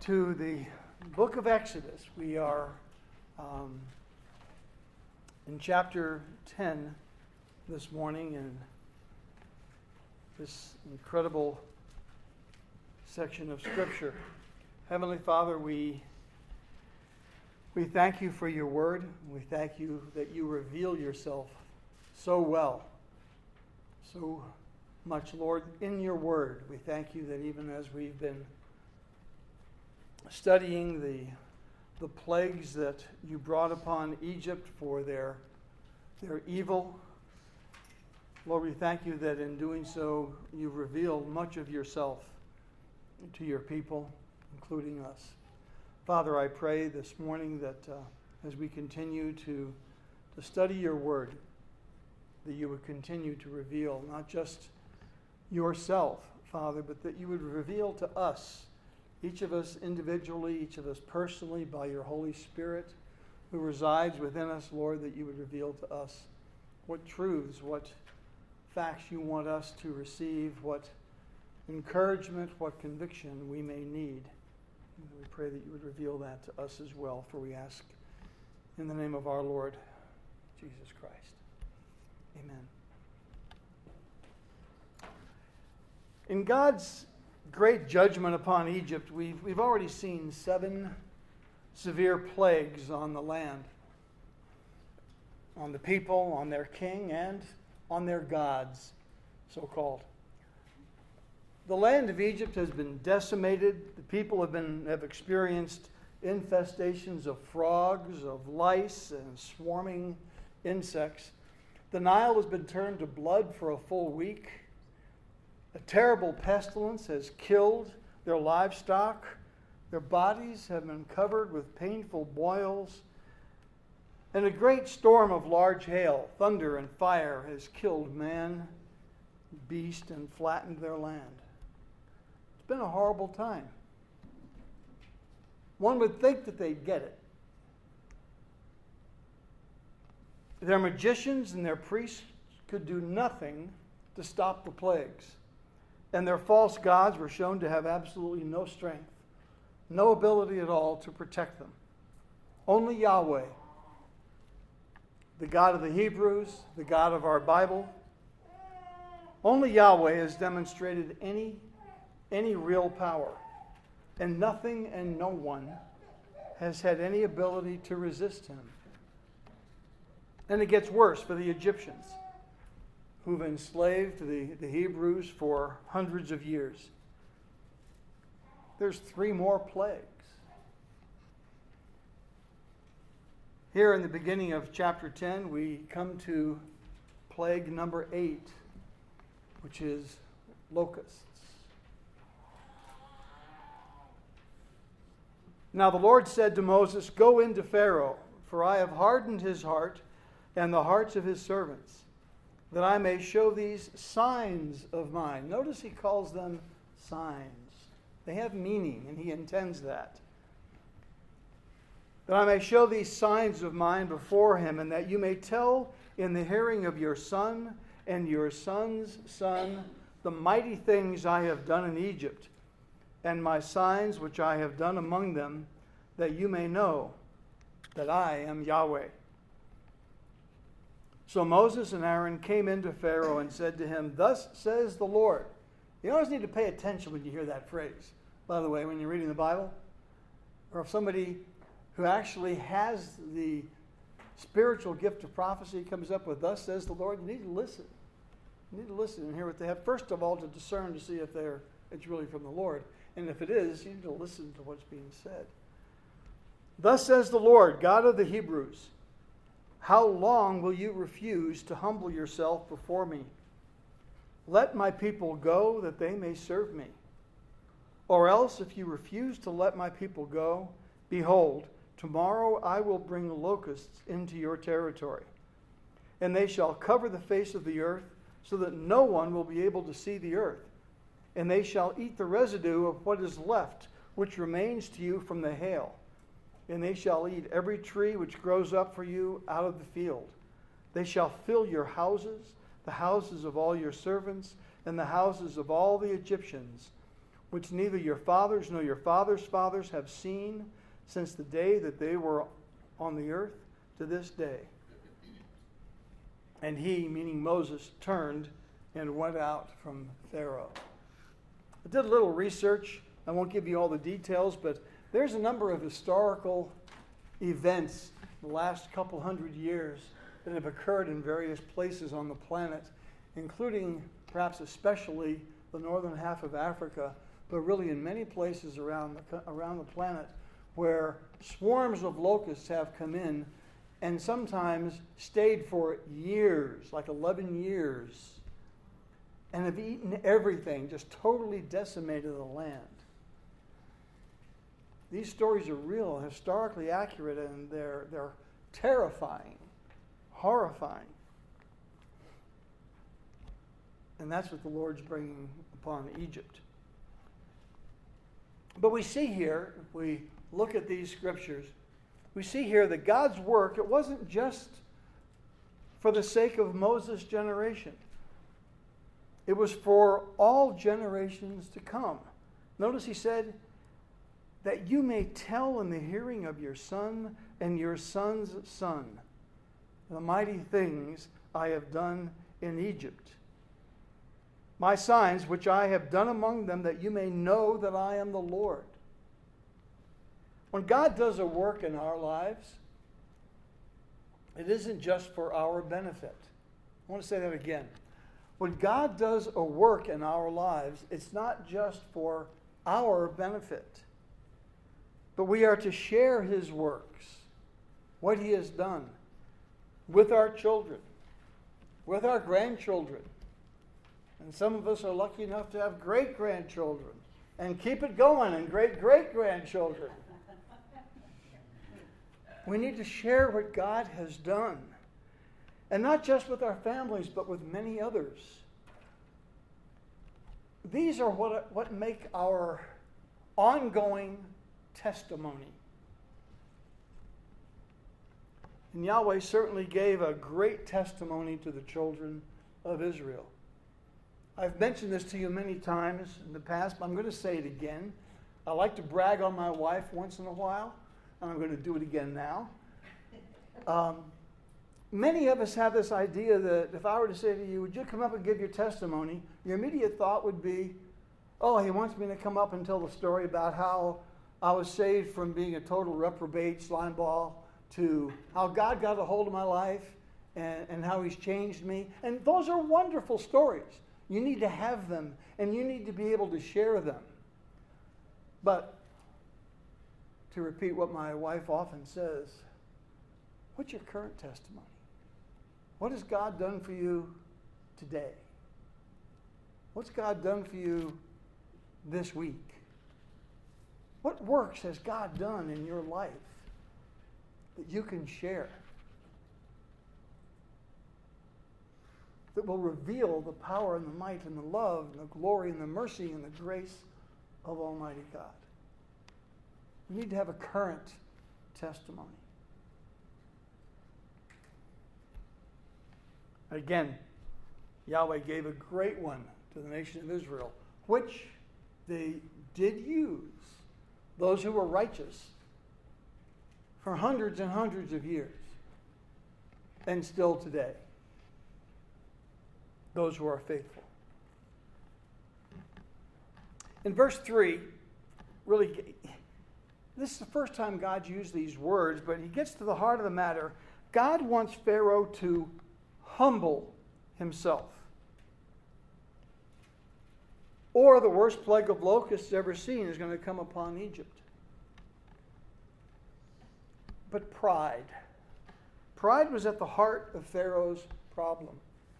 to the book of Exodus. We are in chapter 10 this morning in this incredible section of Scripture. Heavenly Father, we thank you for your word. We thank you that you reveal yourself so well, so much, Lord, in your word. We thank you that even as we've been studying the plagues that you brought upon Egypt for their evil, Lord, we thank you that in doing so you revealed much of yourself to your people, including us. Father, I pray this morning that as we continue to study your word, that you would continue to reveal not just yourself, Father, but that you would reveal to us, each of us individually, each of us personally, by your Holy Spirit who resides within us, Lord, that you would reveal to us what truths, what facts you want us to receive, what encouragement, what conviction we may need. And we pray that you would reveal that to us as well, for we ask in the name of our Lord Jesus Christ. Amen. In God's great judgment upon Egypt, we've already seen 7 severe plagues on the land, on the people, on their king, and on their gods, so-called. The land of Egypt has been decimated. The people have experienced infestations of frogs, of lice, and swarming insects. The Nile has been turned to blood for a full week. A terrible pestilence has killed their livestock. Their bodies have been covered with painful boils. And a great storm of large hail, thunder, and fire has killed man, beast, and flattened their land. It's been a horrible time. One would think that they'd get it. Their magicians and their priests could do nothing to stop the plagues. And their false gods were shown to have absolutely no strength, no ability at all to protect them. Only Yahweh, the God of the Hebrews, the God of our Bible, only Yahweh has demonstrated any real power. And nothing and no one has had any ability to resist him. And it gets worse for the Egyptians, who've enslaved the Hebrews for hundreds of years. There's 3 more plagues. Here in the beginning of chapter 10, we come to plague number 8, which is locusts. Now the Lord said to Moses, "Go into Pharaoh, for I have hardened his heart and the hearts of his servants, that I may show these signs of mine." Notice he calls them signs. They have meaning, and he intends that. "That I may show these signs of mine before him, and that you may tell in the hearing of your son and your son's son the mighty things I have done in Egypt, and my signs which I have done among them, that you may know that I am Yahweh." So Moses and Aaron came into Pharaoh and said to him, "Thus says the Lord." You always need to pay attention when you hear that phrase, by the way, when you're reading the Bible. Or if somebody who actually has the spiritual gift of prophecy comes up with, "Thus says the Lord," you need to listen. You need to listen and hear what they have. First of all, to discern to see if it's really from the Lord. And if it is, you need to listen to what's being said. "Thus says the Lord, God of the Hebrews, how long will you refuse to humble yourself before me? Let my people go, that they may serve me. Or else, if you refuse to let my people go, behold, tomorrow I will bring locusts into your territory, and they shall cover the face of the earth, so that no one will be able to see the earth. And they shall eat the residue of what is left, which remains to you from the hail. And they shall eat every tree which grows up for you out of the field. They shall fill your houses, the houses of all your servants, and the houses of all the Egyptians, which neither your fathers nor your fathers' fathers have seen since the day that they were on the earth to this day. And he, meaning Moses, turned and went out from Pharaoh. I did a little research. I won't give you all the details, but there's a number of historical events in the last couple hundred years that have occurred in various places on the planet, including, perhaps especially, the northern half of Africa, but really in many places around the planet, where swarms of locusts have come in and sometimes stayed for years, like 11 years, and have eaten everything, just totally decimated the land. These stories are real, historically accurate, and they're terrifying, horrifying. And that's what the Lord's bringing upon Egypt. But we see here, if we look at these scriptures, we see here that God's work, it wasn't just for the sake of Moses' generation. It was for all generations to come. Notice he said, that you may tell in the hearing of your son and your son's son the mighty things I have done in Egypt. My signs which I have done among them, that you may know that I am the Lord. When God does a work in our lives, it isn't just for our benefit. I want to say that again. When God does a work in our lives, it's not just for our benefit, but we are to share his works, what he has done, with our children, with our grandchildren. And some of us are lucky enough to have great-grandchildren, and keep it going, and great-great-grandchildren. We need to share what God has done. And not just with our families, but with many others. These are what make our ongoing testimony. And Yahweh certainly gave a great testimony to the children of Israel. I've mentioned this to you many times in the past, but I'm going to say it again. I like to brag on my wife once in a while, and I'm going to do it again now. Many of us have this idea that if I were to say to you, would you come up and give your testimony? Your immediate thought would be, oh, he wants me to come up and tell the story about how I was saved from being a total reprobate, slime ball, to how God got a hold of my life and how he's changed me. And those are wonderful stories. You need to have them, and you need to be able to share them. But to repeat what my wife often says, what's your current testimony? What has God done for you today? What's God done for you this week? What works has God done in your life that you can share, that will reveal the power and the might and the love and the glory and the mercy and the grace of Almighty God? We need to have a current testimony. Again, Yahweh gave a great one to the nation of Israel, which they did use, those who were righteous, for hundreds and hundreds of years, and still today, those who are faithful. In verse 3, really, this is the first time God's used these words, but he gets to the heart of the matter. God wants Pharaoh to humble himself, or the worst plague of locusts ever seen is going to come upon Egypt. But pride was at the heart of Pharaoh's problem.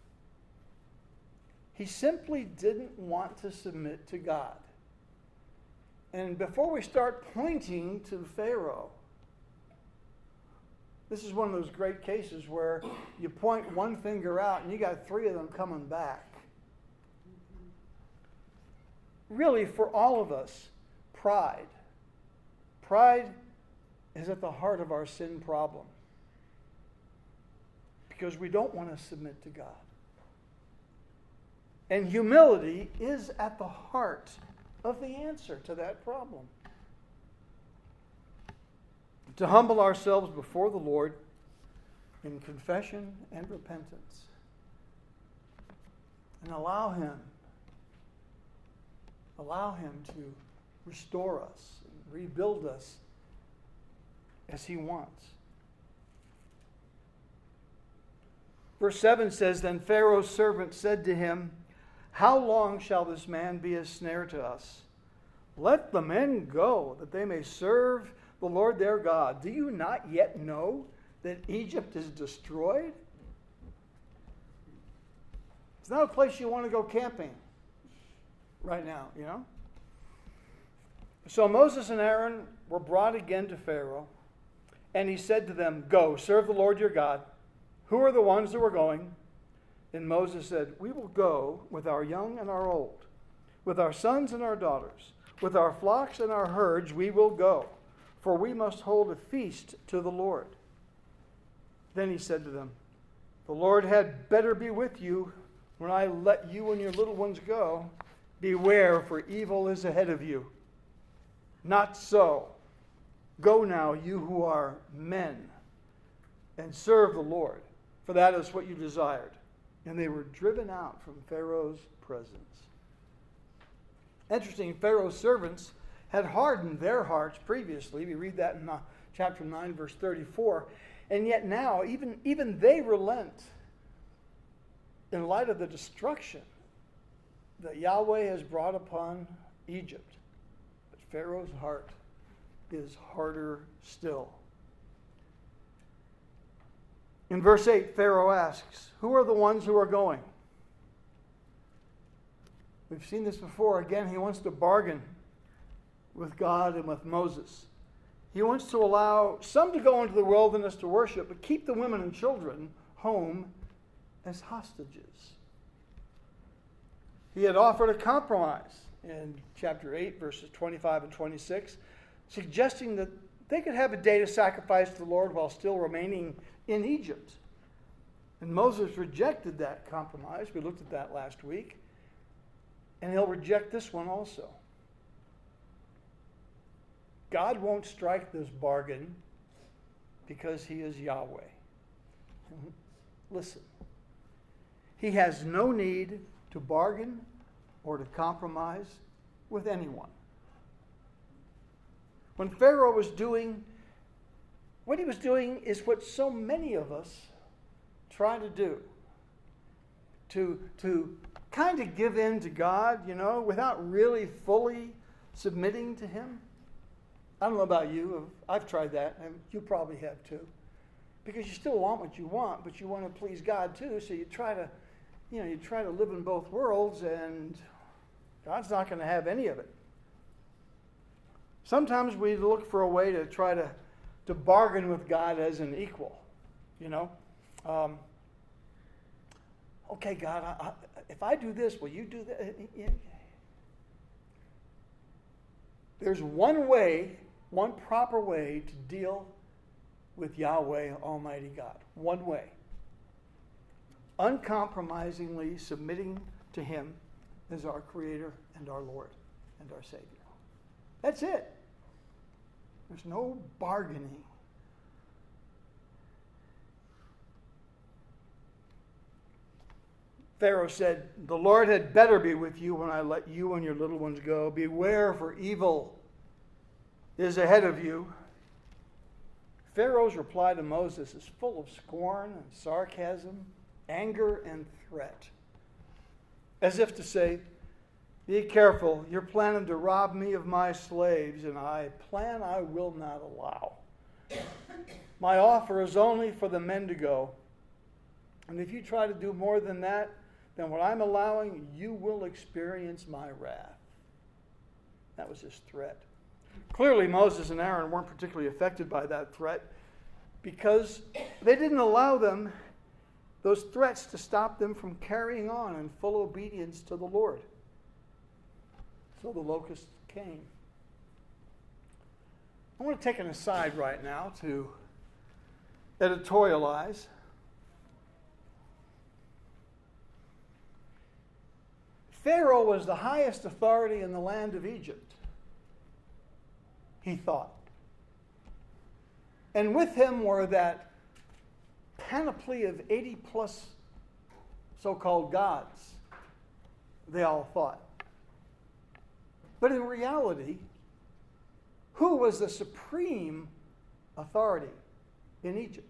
He simply didn't want to submit to God. And before we start pointing to Pharaoh, this is one of those great cases where you point one finger out and you got three of them coming back. Really, for all of us, pride is at the heart of our sin problem, because we don't want to submit to God. And humility is at the heart of the answer to that problem. To humble ourselves before the Lord in confession and repentance, and allow Him to restore us and rebuild us as He wants. Verse 7 says, Then Pharaoh's servant said to him, How long shall this man be a snare to us? Let the men go, that they may serve the Lord their God. Do you not yet know that Egypt is destroyed? It's not a place you want to go camping right now, you know? So Moses and Aaron were brought again to Pharaoh, and he said to them, Go, serve the Lord your God. Who are the ones that were going? And Moses said, We will go with our young and our old, with our sons and our daughters, with our flocks and our herds we will go, for we must hold a feast to the Lord. Then he said to them, The Lord had better be with you when I let you and your little ones go. Beware, for evil is ahead of you. Not so. Go now, you who are men, and serve the Lord, for that is what you desired. And they were driven out from Pharaoh's presence. Interesting, Pharaoh's servants had hardened their hearts previously. We read that in chapter 9, verse 34. And yet now, even they relent in light of the destruction that Yahweh has brought upon Egypt. But Pharaoh's heart is harder still. In verse 8, Pharaoh asks, Who are the ones who are going? We've seen this before. Again, he wants to bargain with God and with Moses. He wants to allow some to go into the wilderness to worship, but keep the women and children home as hostages. He had offered a compromise in chapter 8, verses 25 and 26, suggesting that they could have a day to sacrifice to the Lord while still remaining in Egypt. And Moses rejected that compromise. We looked at that last week. And he'll reject this one also. God won't strike this bargain because he is Yahweh. Listen. He has no need to bargain or to compromise with anyone. When Pharaoh was doing, what he was doing is what so many of us try to do. To kind of give in to God, you know, without really fully submitting to him. I don't know about you. I've tried that, and you probably have too. Because you still want what you want, but you want to please God too, so you try to live in both worlds, and God's not going to have any of it. Sometimes we look for a way to try to bargain with God as an equal, you know. Okay, God, if I do this, will you do that? There's one way, one proper way to deal with Yahweh, Almighty God. One way. Uncompromisingly submitting to him as our Creator and our Lord and our Savior. That's it. There's no bargaining. Pharaoh said, The Lord had better be with you when I let you and your little ones go. Beware, for evil is ahead of you. Pharaoh's reply to Moses is full of scorn and sarcasm, anger and threat. As if to say, be careful, you're planning to rob me of my slaves, and I will not allow. My offer is only for the men to go. And if you try to do more than that, then what I'm allowing, you will experience my wrath. That was his threat. Clearly, Moses and Aaron weren't particularly affected by that threat because they didn't allow those threats to stop them from carrying on in full obedience to the Lord. So the locusts came. I want to take an aside right now to editorialize. Pharaoh was the highest authority in the land of Egypt, he thought. And with him were that panoply of 80 plus so-called gods, they all thought. But in reality, who was the supreme authority in Egypt?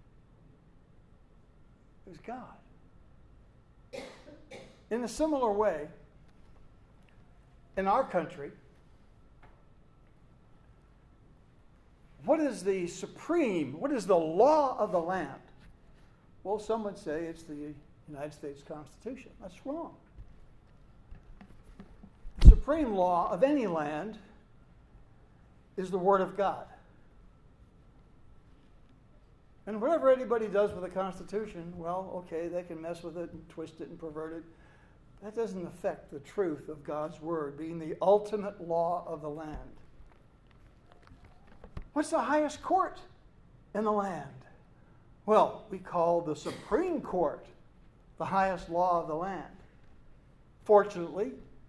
It was God. In a similar way, in our country, what is the supreme, what is the law of the land? Well, some would say it's the United States Constitution. That's wrong. The supreme law of any land is the Word of God. And whatever anybody does with the Constitution, well, okay, they can mess with it and twist it and pervert it. That doesn't affect the truth of God's Word being the ultimate law of the land. What's the highest court in the land? Well, we call the Supreme Court the highest law of the land. Fortunately,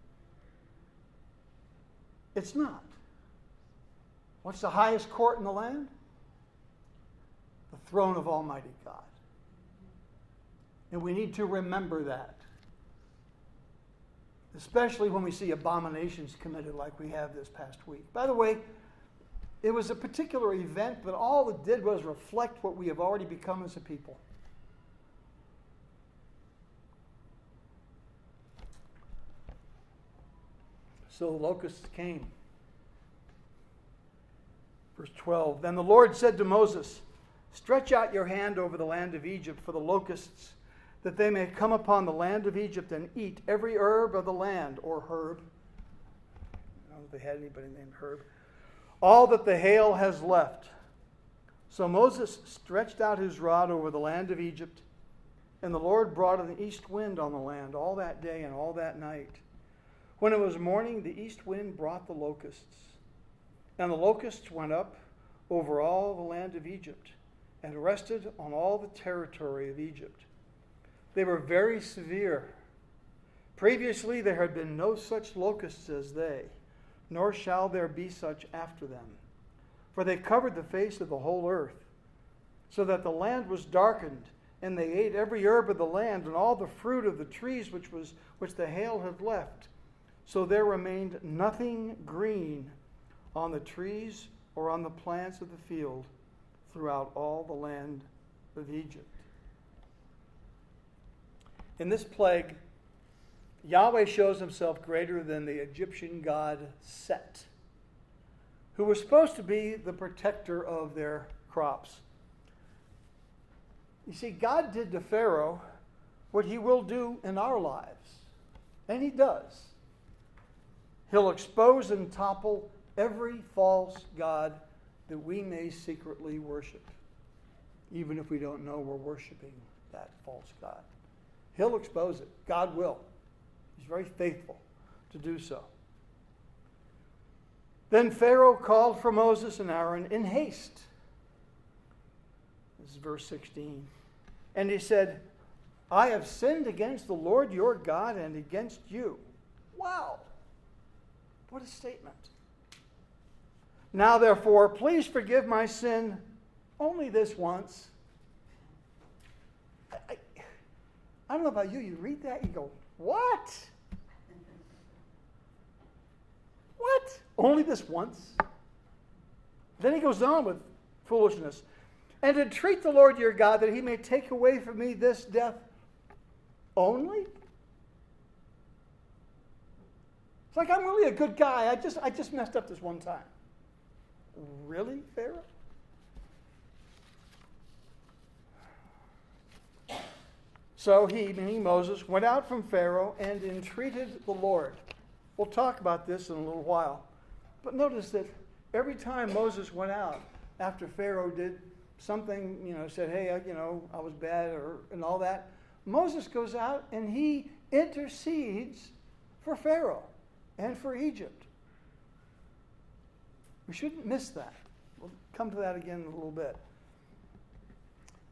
it's not. What's the highest court in the land? The throne of Almighty God. And we need to remember that. Especially when we see abominations committed like we have this past week. By the way, it was a particular event, but all it did was reflect what we have already become as a people. So the locusts came. Verse 12, Then the Lord said to Moses, Stretch out your hand over the land of Egypt for the locusts, that they may come upon the land of Egypt and eat every herb of the land, or herb. I don't know if they had anybody named Herb. All that the hail has left. So Moses stretched out his rod over the land of Egypt, and the Lord brought an east wind on the land all that day and all that night. When it was morning, the east wind brought the locusts. And the locusts went up over all the land of Egypt and rested on all the territory of Egypt. They were very severe. Previously there had been no such locusts as they, nor shall there be such after them. For they covered the face of the whole earth, so that the land was darkened, and they ate every herb of the land and all the fruit of the trees which the hail had left. So there remained nothing green on the trees or on the plants of the field throughout all the land of Egypt. In this plague, Yahweh shows himself greater than the Egyptian god Set, who was supposed to be the protector of their crops. You see, God did to Pharaoh what he will do in our lives, and he does. He'll expose and topple every false god that we may secretly worship, even if we don't know we're worshiping that false god. He'll expose it. God will. He's very faithful to do so. Then Pharaoh called for Moses and Aaron in haste. This is verse 16. And he said, I have sinned against the Lord your God and against you. Wow. What a statement. Now, therefore, please forgive my sin only this once. I don't know about you. You read that, you go, what? What? Only this once? Then he goes on with foolishness. And entreat the Lord your God that he may take away from me this death only? It's like, I'm really a good guy. I just messed up this one time. Really, Pharaoh? So he, meaning Moses, went out from Pharaoh and entreated the Lord. We'll talk about this in a little while. But notice that every time Moses went out after Pharaoh did something, said, hey, I was bad and all that, Moses goes out and he intercedes for Pharaoh and for Egypt. We shouldn't miss that. We'll come to that again in a little bit.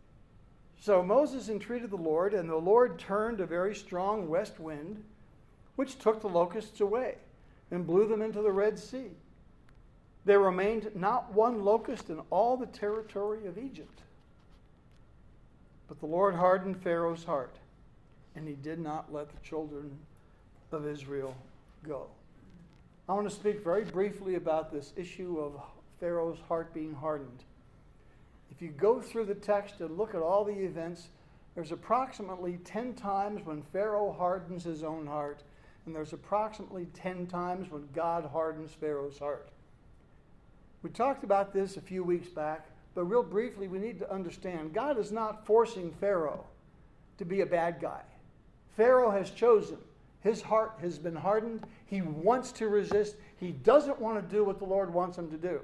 So Moses entreated the Lord, and the Lord turned a very strong west wind, which took the locusts away and blew them into the Red Sea. There remained not one locust in all the territory of Egypt. But the Lord hardened Pharaoh's heart, and he did not let the children of Israel go. I want to speak very briefly about this issue of Pharaoh's heart being hardened. If you go through the text and look at all the events, there's approximately 10 times when Pharaoh hardens his own heart, and there's approximately 10 times when God hardens Pharaoh's heart. We talked about this a few weeks back, but real briefly, we need to understand God is not forcing Pharaoh to be a bad guy. Pharaoh has chosen. His heart has been hardened. He wants to resist. He doesn't want to do what the Lord wants him to do.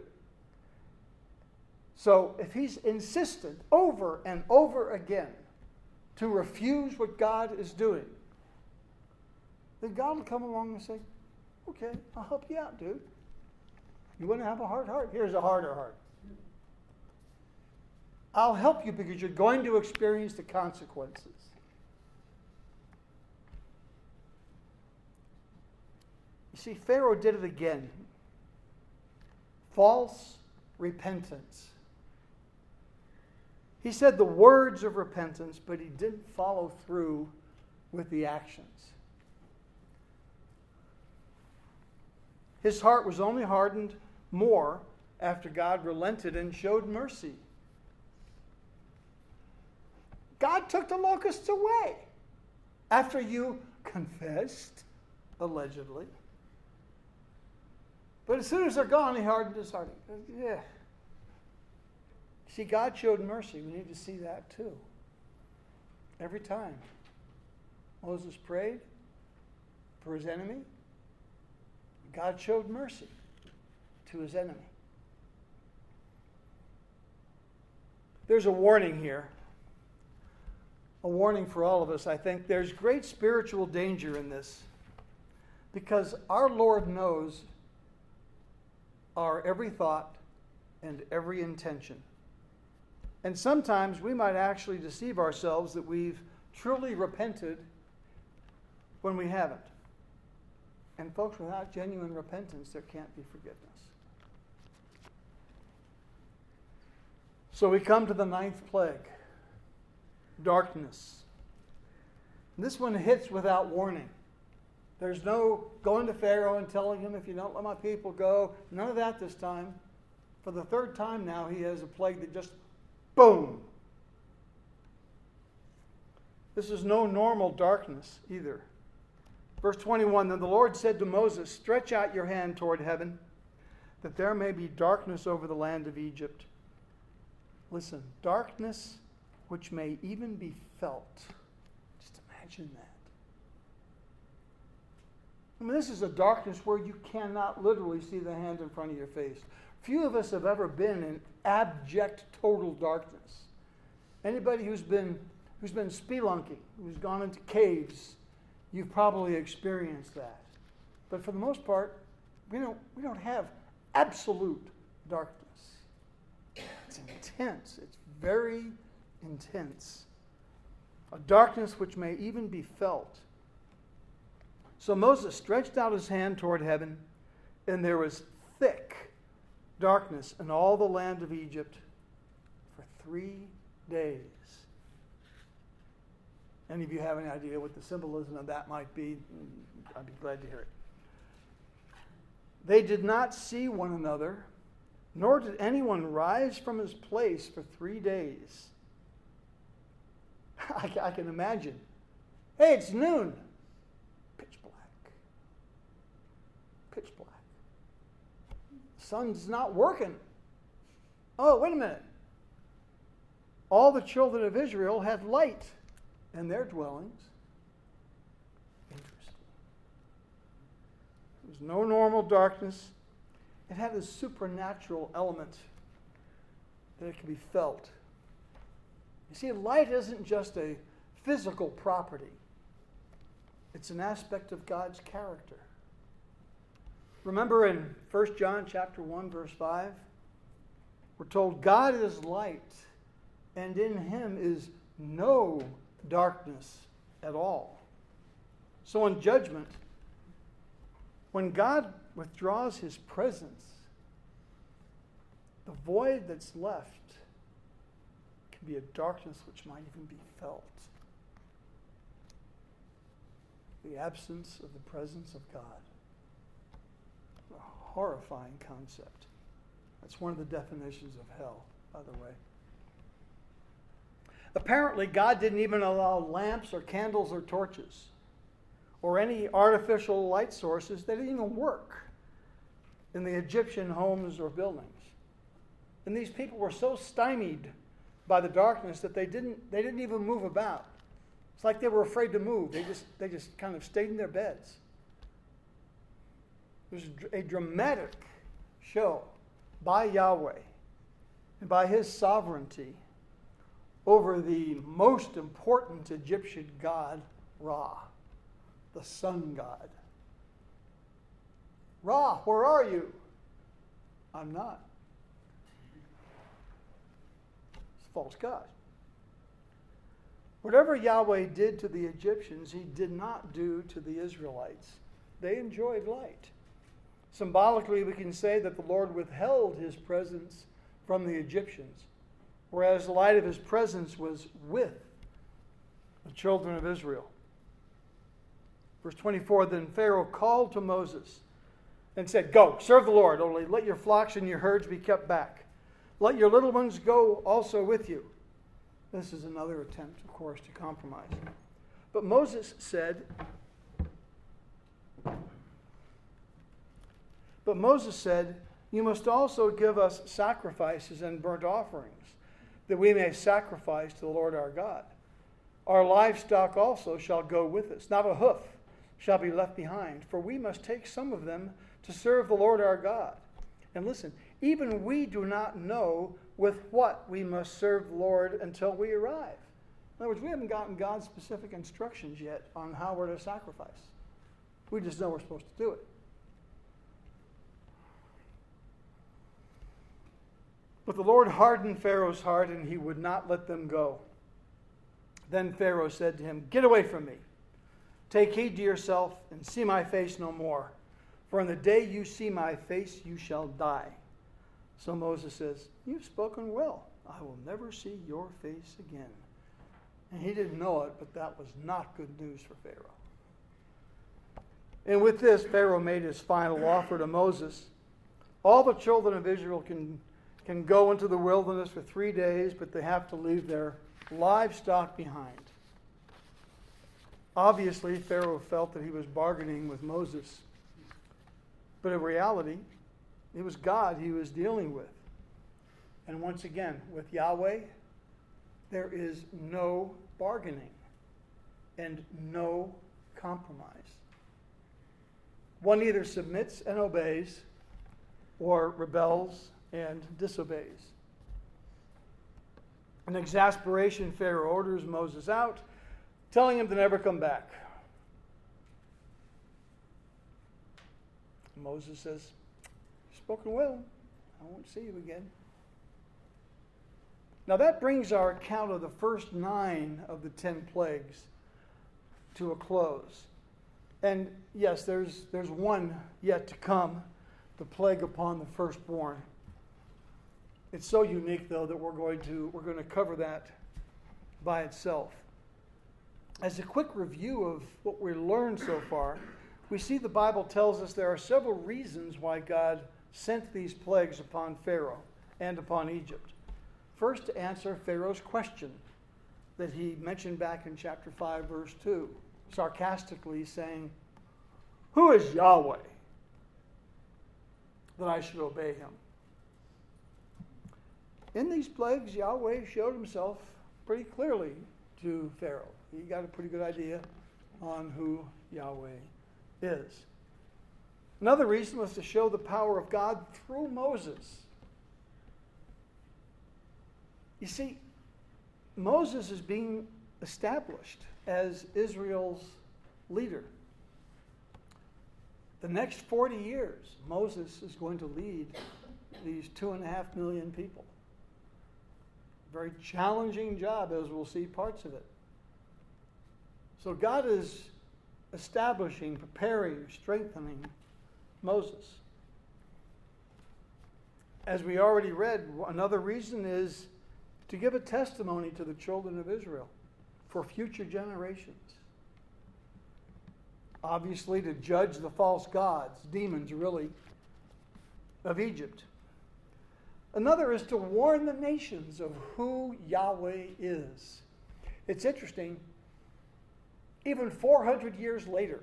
So if he's insisted over and over again to refuse what God is doing, then God will come along and say, okay, I'll help you out, dude. You want to have a hard heart? Here's a harder heart. I'll help you because you're going to experience the consequences. You see, Pharaoh did it again. False repentance. He said the words of repentance, but he didn't follow through with the actions. His heart was only hardened more after God relented and showed mercy. God took the locusts away after you confessed, allegedly. But as soon as they're gone, he hardened his heart. Yeah. See, God showed mercy. We need to see that too. Every time Moses prayed for his enemy, God showed mercy to his enemy. There's a warning here. A warning for all of us, I think. There's great spiritual danger in this because our Lord knows our every thought and every intention. And sometimes we might actually deceive ourselves that we've truly repented when we haven't. And folks, without genuine repentance, there can't be forgiveness. So we come to the 9th plague, darkness. This one hits without warning. There's no going to Pharaoh and telling him, if you don't let my people go, none of that this time. For the 3rd time now, he has a plague that just, boom. This is no normal darkness either. Verse 21, then the Lord said to Moses, stretch out your hand toward heaven, that there may be darkness over the land of Egypt. Listen, darkness which may even be felt. Just imagine that. I mean, this is a darkness where you cannot literally see the hand in front of your face. Few of us have ever been in abject, total darkness. Anybody who's been spelunking, who's gone into caves, you've probably experienced that. But for the most part, we don't have absolute darkness. It's intense. It's very intense. A darkness which may even be felt. So Moses stretched out his hand toward heaven, and there was thick darkness in all the land of Egypt for 3 days. Any of you have any idea what the symbolism of that might be? I'd be glad to hear it. They did not see one another, nor did anyone rise from his place for 3 days. I can imagine. Hey, it's noon. Pitch black. Pitch black. Sun's not working. Oh, wait a minute. All the children of Israel had light in their dwellings. Interesting. There was no normal darkness. It had a supernatural element that it could be felt. You see, light isn't just a physical property. It's an aspect of God's character. Remember in 1 John chapter 1, verse 5, we're told God is light, and in him is no darkness at all. So in judgment, When God withdraws his presence, the void that's left can be a darkness which might even be felt. The absence of the presence of God. A horrifying concept. That's one of the definitions of hell, by the way. Apparently, God didn't even allow lamps or candles or torches or any artificial light sources. They didn't even work in the Egyptian homes or buildings. And these people were so stymied by the darkness that they didn't even move about. It's like they were afraid to move. They just kind of stayed in their beds. It was a dramatic show by Yahweh and by his sovereignty over the most important Egyptian god, Ra, the sun god. Ra, where are you? I'm not. It's a false god. Whatever Yahweh did to the Egyptians, he did not do to the Israelites. They enjoyed light. Symbolically, we can say that the Lord withheld his presence from the Egyptians, whereas the light of his presence was with the children of Israel. Verse 24, then Pharaoh called to Moses and said, go, serve the Lord, only let your flocks and your herds be kept back. Let your little ones go also with you. This is another attempt, of course, to compromise. But Moses said, you must also give us sacrifices and burnt offerings, that we may sacrifice to the Lord our God. Our livestock also shall go with us. Not a hoof shall be left behind, for we must take some of them to serve the Lord our God. And listen, even we do not know with what we must serve the Lord until we arrive. In other words, we haven't gotten God's specific instructions yet on how we're to sacrifice. We just know we're supposed to do it. But the Lord hardened Pharaoh's heart, and he would not let them go. Then Pharaoh said to him, get away from me. Take heed to yourself, and see my face no more. For in the day you see my face, you shall die. So Moses says, you've spoken well. I will never see your face again. And he didn't know it, but that was not good news for Pharaoh. And with this, Pharaoh made his final offer to Moses. All the children of Israel can go into the wilderness for 3 days, but they have to leave their livestock behind. Obviously, Pharaoh felt that he was bargaining with Moses. But in reality, it was God he was dealing with. And once again, with Yahweh, there is no bargaining and no compromise. One either submits and obeys or rebels and disobeys. In exasperation, Pharaoh orders Moses out, telling him to never come back. Moses says, spoken well, I won't see you again. Now that brings our account of the first 9 of the 10 plagues to a close. And yes, there's one yet to come, the plague upon the firstborn. It's so unique, though, that we're going to cover that by itself. As a quick review of what we learned so far, we see the Bible tells us there are several reasons why God sent these plagues upon Pharaoh and upon Egypt. First, to answer Pharaoh's question that he mentioned back in chapter 5, verse 2, sarcastically saying, who is Yahweh that I should obey him? In these plagues, Yahweh showed himself pretty clearly to Pharaoh. He got a pretty good idea on who Yahweh is. Another reason was to show the power of God through Moses. You see, Moses is being established as Israel's leader. The next 40 years, Moses is going to lead these 2.5 million people. Very challenging job, as we'll see parts of it. So God is establishing, preparing, strengthening Moses. As we already read, another reason is to give a testimony to the children of Israel for future generations. Obviously, to judge the false gods, demons really, of Egypt. Another is to warn the nations of who Yahweh is. It's interesting, even 400 years later,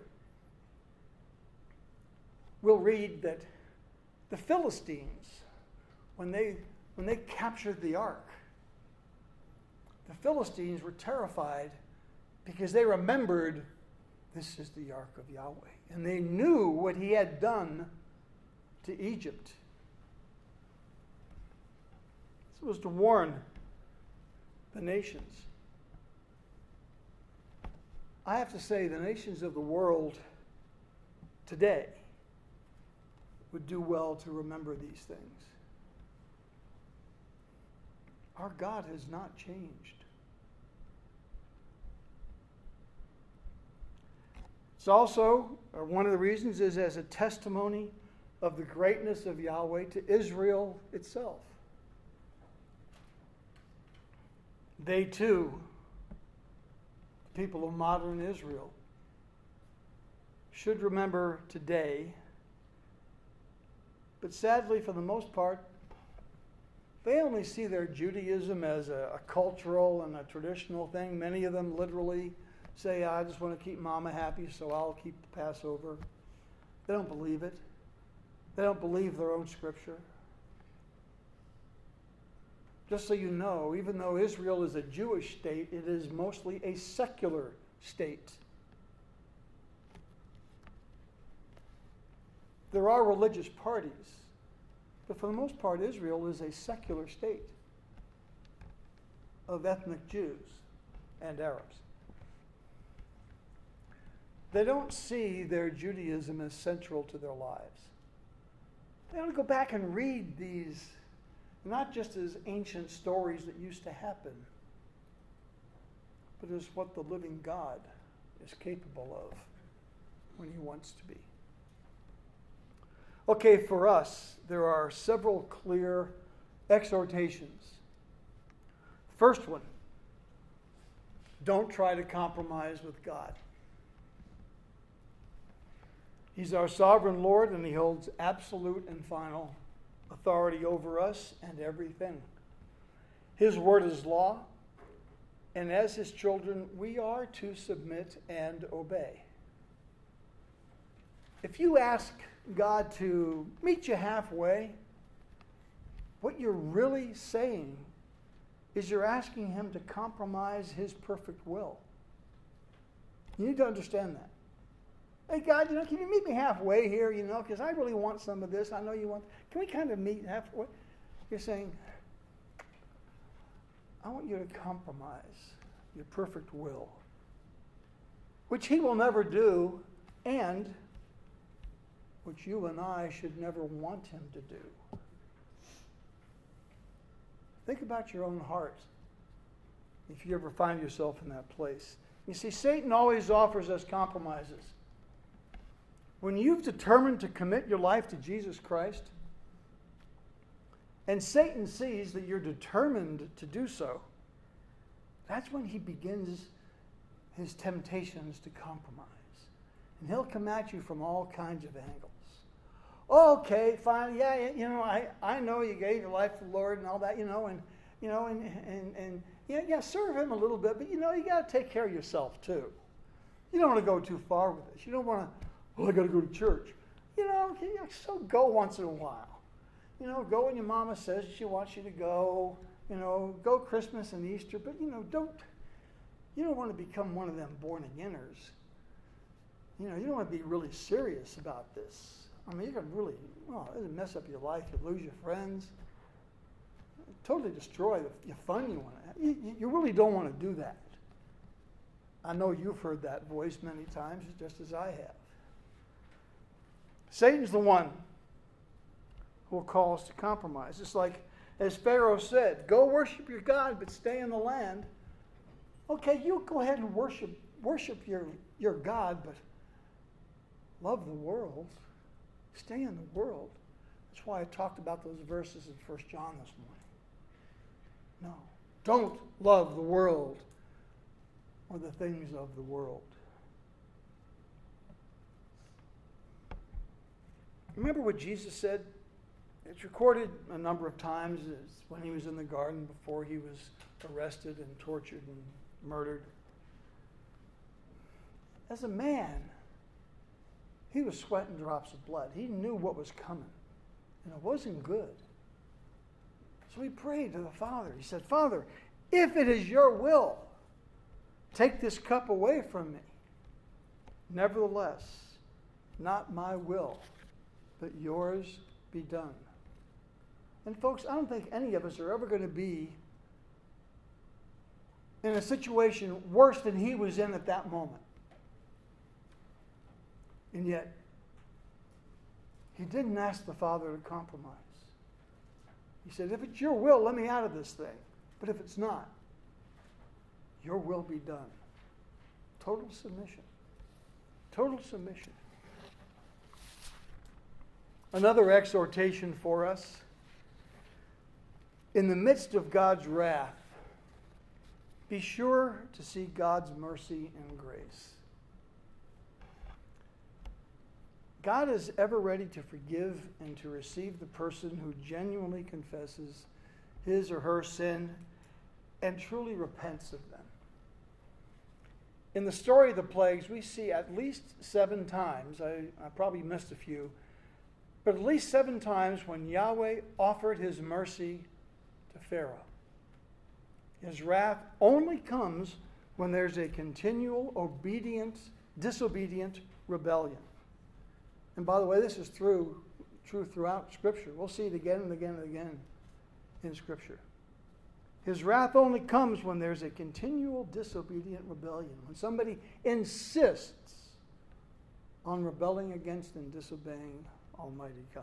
we'll read that the Philistines, when they captured the ark, the Philistines were terrified because they remembered this is the ark of Yahweh. And they knew what he had done to Egypt. This was to warn the nations. I have to say, the nations of the world today would do well to remember these things. Our God has not changed. It's also, or one of the reasons is as a testimony of the greatness of Yahweh to Israel itself. They too, people of modern Israel, should remember today, but sadly for the most part, they only see their Judaism as a cultural and a traditional thing. Many of them literally say, I just want to keep Mama happy, so I'll keep the Passover. They don't believe it. They don't believe their own scripture. Just so you know, even though Israel is a Jewish state, it is mostly a secular state. There are religious parties, but for the most part, Israel is a secular state of ethnic Jews and Arabs. They don't see their Judaism as central to their lives. They ought to go back and read these, not just as ancient stories that used to happen, but as what the living God is capable of when he wants to be. Okay, for us, there are several clear exhortations. First one, don't try to compromise with God. He's our sovereign Lord, and he holds absolute and final authority over us and everything. His word is law, and as his children, we are to submit and obey. If you ask God to meet you halfway, what you're really saying is you're asking him to compromise his perfect will. You need to understand that. Hey, God, can you meet me halfway here, because I really want some of this. I know you want. Can we kind of meet halfway? You're saying, I want you to compromise your perfect will, which he will never do, and which you and I should never want him to do. Think about your own heart if you ever find yourself in that place. You see, Satan always offers us compromises. When you've determined to commit your life to Jesus Christ, and Satan sees that you're determined to do so, that's when he begins his temptations to compromise. And he'll come at you from all kinds of angles. Okay, fine, I know you gave your life to the Lord and all that, serve him a little bit, but you got to take care of yourself too. You don't want to go too far with this. You don't want to, I got to go to church. So go once in a while. Go when your mama says she wants you to go. Go Christmas and Easter, but you don't want to become one of them born-againers. You don't want to be really serious about this. I mean, you're going to really, it'll mess up your life. You'll lose your friends. Totally destroy the fun you want to have. You really don't want to do that. I know you've heard that voice many times, just as I have. Satan's the one who will call us to compromise. It's like, as Pharaoh said, go worship your God, but stay in the land. Okay, you go ahead and worship your God, but love the world. stay in the world. That's why I talked about those verses in 1 John this morning. No, don't love the world or the things of the world. Remember what Jesus said? It's recorded a number of times when he was in the garden before he was arrested and tortured and murdered. As a man, he was sweating drops of blood. He knew what was coming, and it wasn't good. So he prayed to the Father. He said, Father, if it is your will, take this cup away from me. Nevertheless, not my will, but yours be done. And folks, I don't think any of us are ever going to be in a situation worse than he was in at that moment. And yet, he didn't ask the Father to compromise. He said, if it's your will, let me out of this thing. But if it's not, your will be done. Total submission. Total submission. Another exhortation for us. In the midst of God's wrath, be sure to see God's mercy and grace. God is ever ready to forgive and to receive the person who genuinely confesses his or her sin and truly repents of them. In the story of the plagues, we see at least 7 times, I probably missed a few, but at least 7 times when Yahweh offered his mercy to Pharaoh. His wrath only comes when there's a continual disobedient rebellion. And by the way, this is true throughout Scripture. We'll see it again and again and again in Scripture. His wrath only comes when there's a continual disobedient rebellion. When somebody insists on rebelling against and disobeying Almighty God.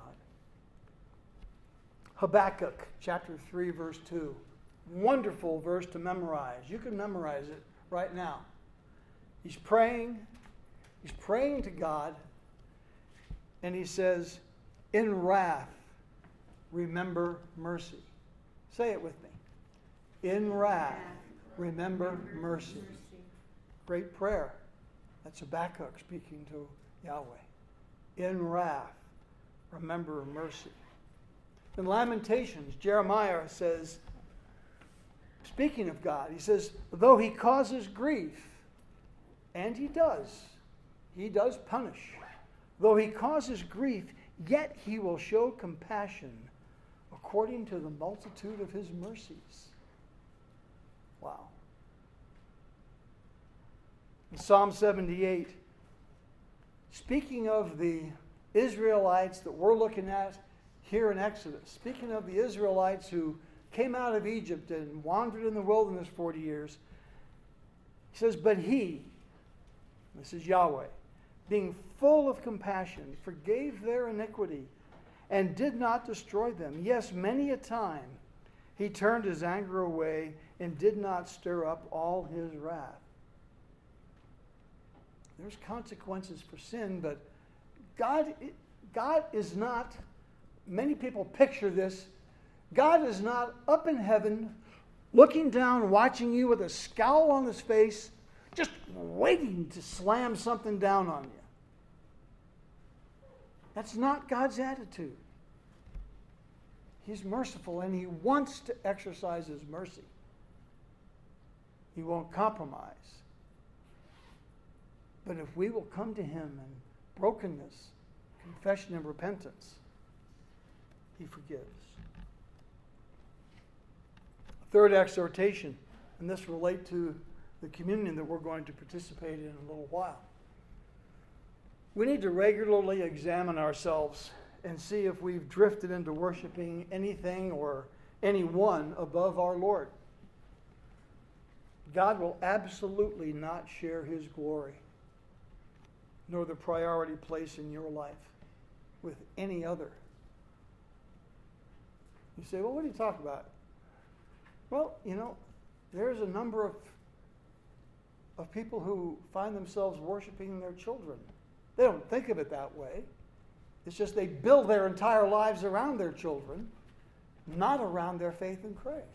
Habakkuk chapter 3 verse 2. Wonderful verse to memorize. You can memorize it right now. He's praying to God, and he says, in wrath, remember mercy. Say it with me. In wrath, remember mercy. Great prayer. That's Habakkuk speaking to Yahweh. In wrath, remember mercy. In Lamentations, Jeremiah says, speaking of God, he says, though he causes grief, and he does punish. Though he causes grief, yet he will show compassion according to the multitude of his mercies. Wow. In Psalm 78, speaking of the Israelites that we're looking at here in Exodus, speaking of the Israelites who came out of Egypt and wandered in the wilderness 40 years, he says, but he, this is Yahweh, being full of compassion, forgave their iniquity and did not destroy them. Yes, many a time he turned his anger away and did not stir up all his wrath. There's consequences for sin, but God is not, many people picture this, God is not up in heaven looking down, watching you with a scowl on his face, just waiting to slam something down on you. That's not God's attitude. He's merciful and he wants to exercise his mercy. He won't compromise. But if we will come to him in brokenness, confession, and repentance, he forgives. Third exhortation, and this relates to the communion that we're going to participate in a little while. We need to regularly examine ourselves and see if we've drifted into worshiping anything or anyone above our Lord. God will absolutely not share his glory, nor the priority place in your life with any other. You say, well, what are you talking about? Well, there's a number of people who find themselves worshiping their children. They don't think of it that way. It's just they build their entire lives around their children, not around their faith in Christ.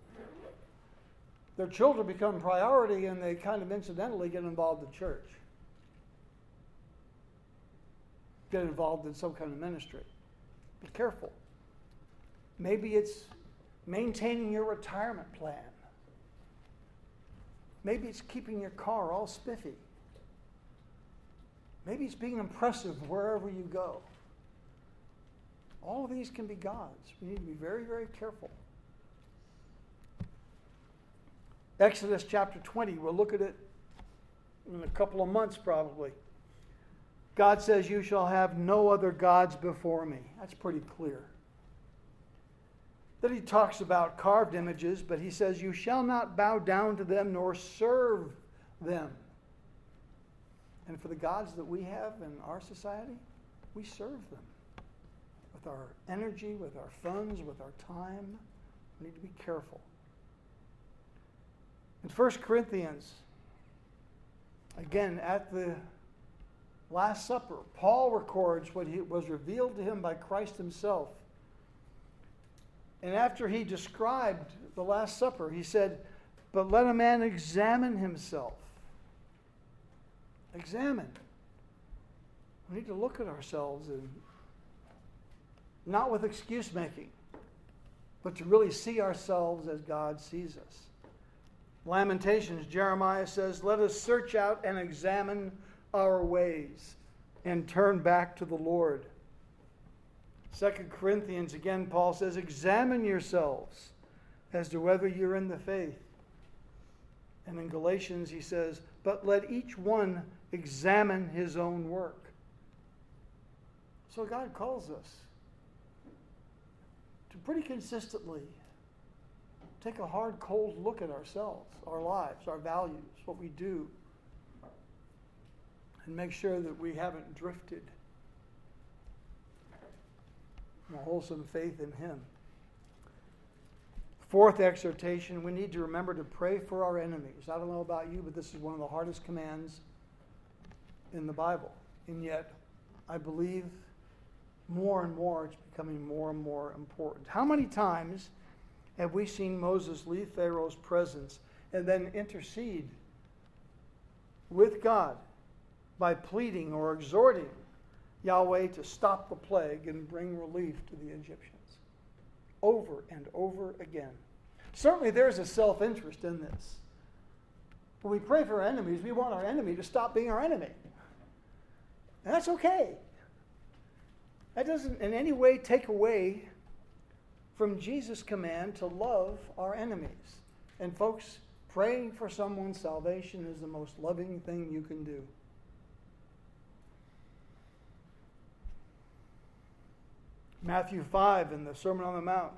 Their children become priority and they kind of incidentally get involved in church. Get involved in some kind of ministry. Be careful. Maybe it's maintaining your retirement plan. Maybe it's keeping your car all spiffy. Maybe it's being impressive wherever you go. All of these can be gods. We need to be very, very careful. Exodus chapter 20, we'll look at it in a couple of months probably. God says, "You shall have no other gods before me." That's pretty clear. Then he talks about carved images, but he says, "You shall not bow down to them nor serve them." And for the gods that we have in our society, we serve them. With our energy, with our funds, with our time. We need to be careful. In 1 Corinthians, again, at the Last Supper, Paul records what was revealed to him by Christ himself. And after he described the Last Supper, he said, "But let a man examine himself." Examine. We need to look at ourselves, and not with excuse making, but to really see ourselves as God sees us. Lamentations, Jeremiah says, "Let us search out and examine our ways and turn back to the Lord." 2 Corinthians, again, Paul says, "Examine yourselves as to whether you're in the faith." And in Galatians, he says, "But let each one examine his own work." So God calls us to pretty consistently take a hard, cold look at ourselves, our lives, our values, what we do, and make sure that we haven't drifted from a wholesome faith in Him. Fourth exhortation, we need to remember to pray for our enemies. I don't know about you, but this is one of the hardest commands in the Bible. And yet, I believe more and more it's becoming more and more important. How many times have we seen Moses leave Pharaoh's presence and then intercede with God by pleading or exhorting Yahweh to stop the plague and bring relief to the Egyptians? Over and over again. Certainly there's a self-interest in this. When we pray for our enemies, we want our enemy to stop being our enemy. And that's okay. That doesn't in any way take away from Jesus' command to love our enemies. And folks, praying for someone's salvation is the most loving thing you can do. Matthew 5 in the Sermon on the Mount.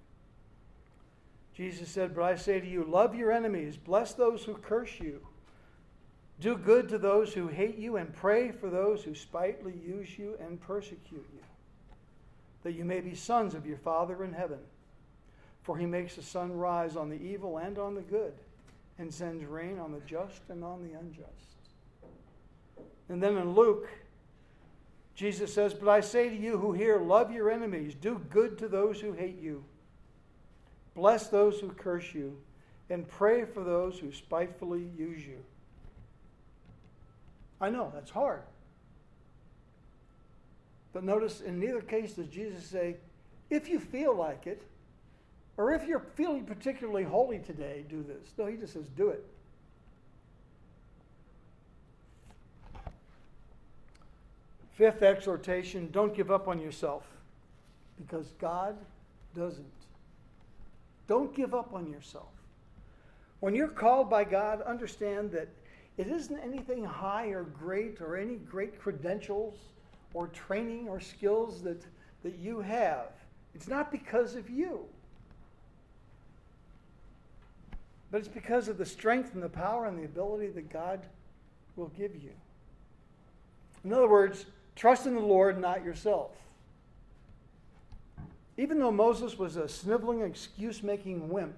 Jesus said, "But I say to you, love your enemies, bless those who curse you, do good to those who hate you, and pray for those who spitefully use you and persecute you, that you may be sons of your Father in heaven. For He makes the sun rise on the evil and on the good, and sends rain on the just and on the unjust." And then in Luke, Jesus says, "But I say to you who hear, love your enemies, do good to those who hate you, bless those who curse you, and pray for those who spitefully use you." I know, that's hard. But notice, in neither case does Jesus say, if you feel like it, or if you're feeling particularly holy today, do this. No, He just says, do it. Fifth exhortation, don't give up on yourself, because God doesn't. Don't give up on yourself. When you're called by God, understand that it isn't anything high or great or any great credentials or training or skills that you have. It's not because of you. But it's because of the strength and the power and the ability that God will give you. In other words, trust in the Lord, not yourself. Even though Moses was a sniveling, excuse-making wimp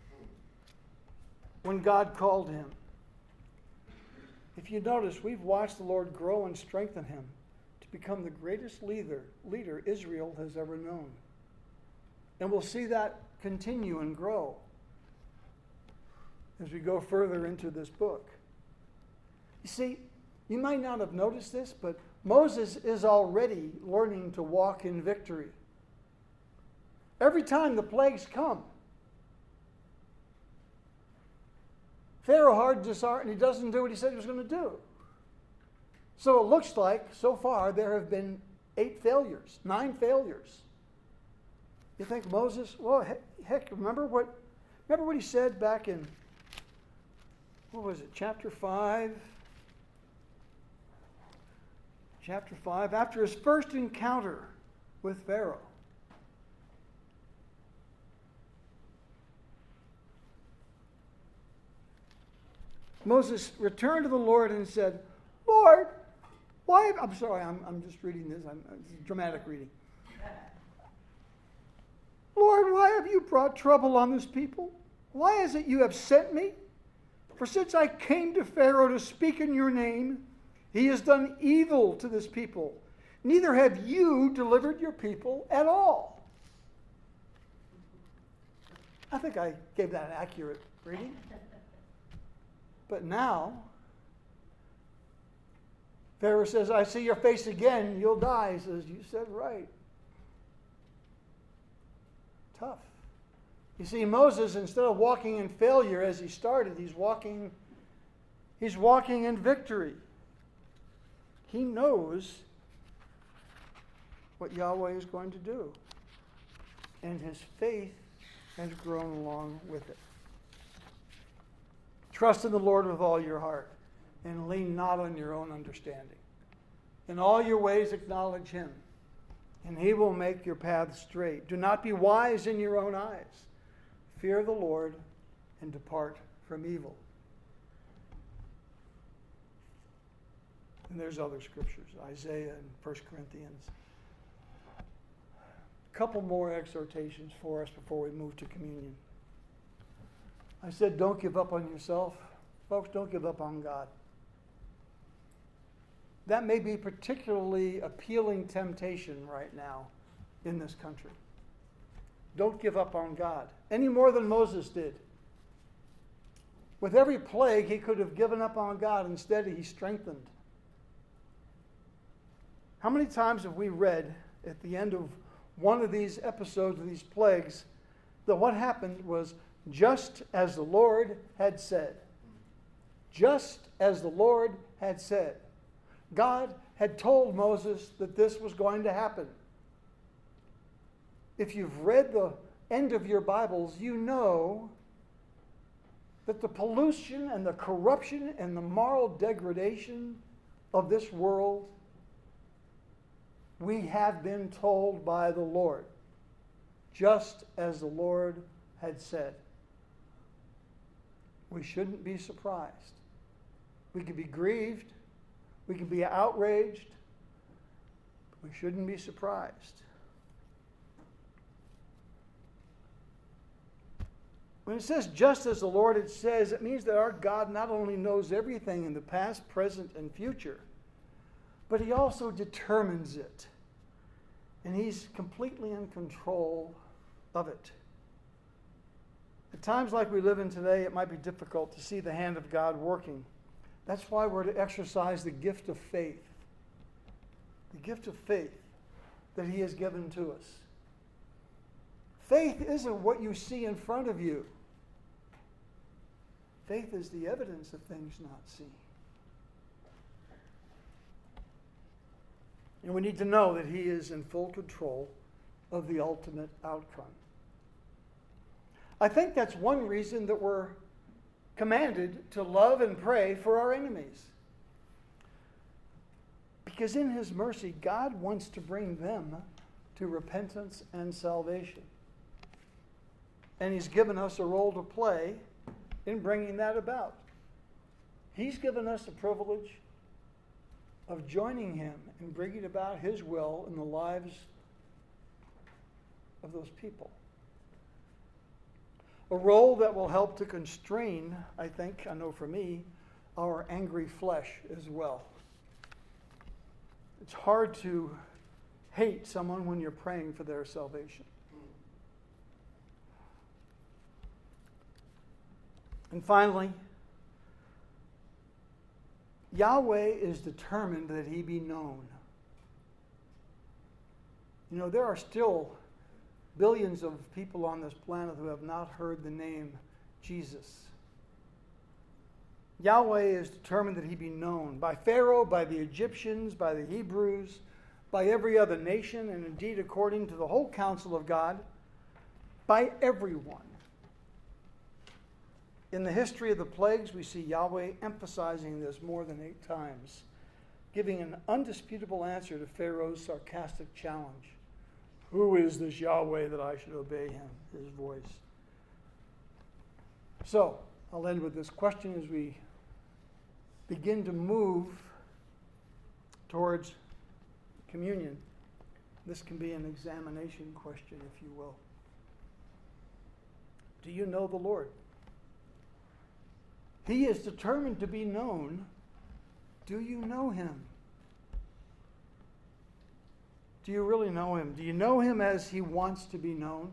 when God called him, if you notice, we've watched the Lord grow and strengthen him to become the greatest leader Israel has ever known. And we'll see that continue and grow as we go further into this book. You see, you might not have noticed this, but Moses is already learning to walk in victory. Every time the plagues come, Pharaoh hardens his heart and he doesn't do what he said he was going to do. So it looks like, so far, there have been 9 failures. You think Moses, well, heck, remember what he said back in, what was it, chapter 5? Chapter 5, after his first encounter with Pharaoh. Moses returned to the Lord and said, Lord, why? I'm sorry, I'm just reading this. It's dramatic reading. Lord, why have you brought trouble on this people? Why is it you have sent me? For since I came to Pharaoh to speak in your name, he has done evil to this people. Neither have you delivered your people at all. I think I gave that an accurate reading. But now, Pharaoh says, I see your face again, you'll die. He says, you said right. Tough. You see, Moses, instead of walking in failure as he started, he's walking in victory. He knows what Yahweh is going to do. And his faith has grown along with it. Trust in the Lord with all your heart, and lean not on your own understanding. In all your ways acknowledge him, and he will make your path straight. Do not be wise in your own eyes. Fear the Lord and depart from evil. And there's other scriptures, Isaiah and 1 Corinthians. A couple more exhortations for us before we move to communion. I said, don't give up on yourself. Folks, don't give up on God. That may be particularly appealing temptation right now in this country. Don't give up on God, any more than Moses did. With every plague, he could have given up on God. Instead, he strengthened. How many times have we read at the end of one of these episodes of these plagues that what happened was just as the Lord had said? Just as the Lord had said. God had told Moses that this was going to happen. If you've read the end of your Bibles, you know that the pollution and the corruption and the moral degradation of this world, we have been told by the Lord, just as the Lord had said. We shouldn't be surprised. We could be grieved. We could be outraged. But we shouldn't be surprised. When it says just as the Lord had said, it means that our God not only knows everything in the past, present, and future, but he also determines it. And he's completely in control of it. At times like we live in today, it might be difficult to see the hand of God working. That's why we're to exercise the gift of faith. The gift of faith that he has given to us. Faith isn't what you see in front of you. Faith is the evidence of things not seen. And we need to know that he is in full control of the ultimate outcome. I think that's one reason that we're commanded to love and pray for our enemies. Because in his mercy, God wants to bring them to repentance and salvation. And he's given us a role to play in bringing that about. He's given us the privilege of joining him in bringing about his will in the lives of those people. A role that will help to constrain, I think, I know for me, our angry flesh as well. It's hard to hate someone when you're praying for their salvation. And finally, Yahweh is determined that he be known. You know, there are still billions of people on this planet who have not heard the name Jesus. Yahweh is determined that he be known by Pharaoh, by the Egyptians, by the Hebrews, by every other nation, and indeed according to the whole counsel of God, by everyone. In the history of the plagues, we see Yahweh emphasizing this more than 8 times, giving an undisputable answer to Pharaoh's sarcastic challenge. Who is this Yahweh that I should obey him, his voice? So, I'll end with this question as we begin to move towards communion. This can be an examination question, if you will. Do you know the Lord? He is determined to be known. Do you know him? Do you really know him? Do you know him as he wants to be known?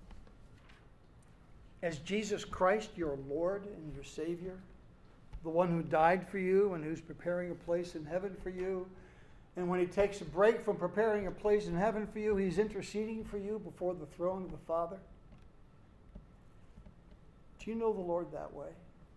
As Jesus Christ, your Lord and your Savior? The one who died for you and who's preparing a place in heaven for you. And when he takes a break from preparing a place in heaven for you, he's interceding for you before the throne of the Father. Do you know the Lord that way?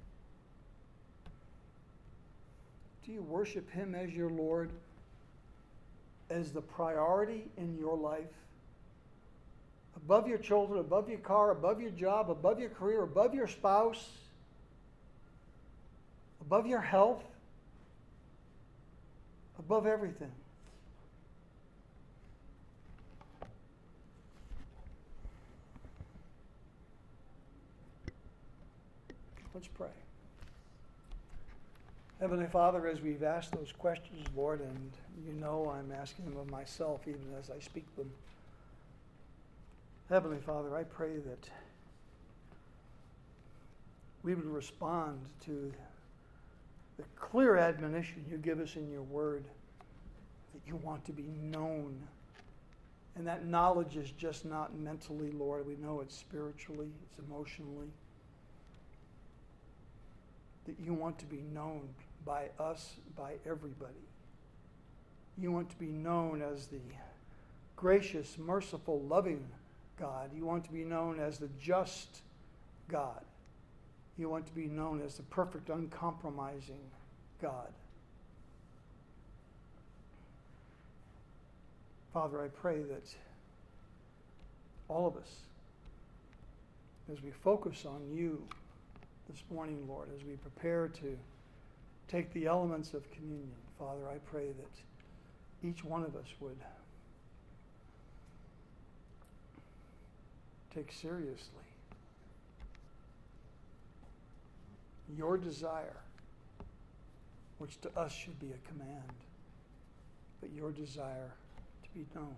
Do you worship him as your Lord, as the priority in your life? Above your children, above your car, above your job, above your career, above your spouse, above your health, above everything. Let's pray. Heavenly Father, as we've asked those questions, Lord, and you know I'm asking them of myself even as I speak them. Heavenly Father, I pray that we would respond to the clear admonition you give us in your word, that you want to be known. And that knowledge is just not mentally, Lord. We know it's spiritually, it's emotionally. That you want to be known by us, by everybody. You want to be known as the gracious, merciful, loving God. You want to be known as the just God. You want to be known as the perfect, uncompromising God. Father, I pray that all of us, as we focus on you this morning, Lord, as we prepare to take the elements of communion, Father, I pray that each one of us would take seriously your desire, which to us should be a command, but your desire to be known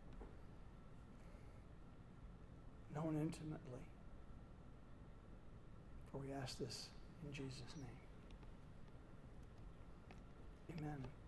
intimately. For we ask this in Jesus' name. Amen.